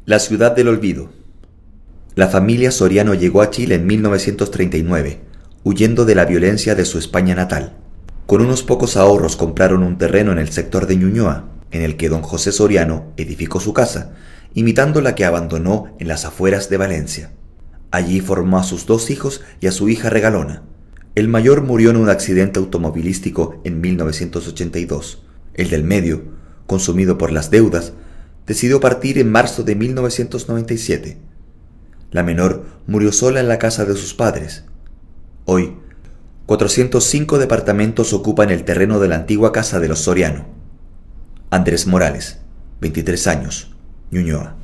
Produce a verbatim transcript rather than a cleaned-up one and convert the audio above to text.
La ciudad del olvido. La familia Soriano llegó a Chile en mil novecientos treinta y nueve, huyendo de la violencia de su España natal. Con unos pocos ahorros compraron un terreno en el sector de Ñuñoa, en el que don José Soriano edificó su casa, imitando la que abandonó en las afueras de Valencia. Allí formó a sus dos hijos y a su hija regalona. El mayor murió en un accidente automovilístico en mil novecientos ochenta y dos. El del medio, consumido por las deudas, decidió partir en marzo de mil novecientos noventa y siete. La menor murió sola en la casa de sus padres. Hoy, cuatrocientos cinco departamentos ocupan el terreno de la antigua casa de los Soriano. Andrés Morales, veintitrés años, Ñuñoa.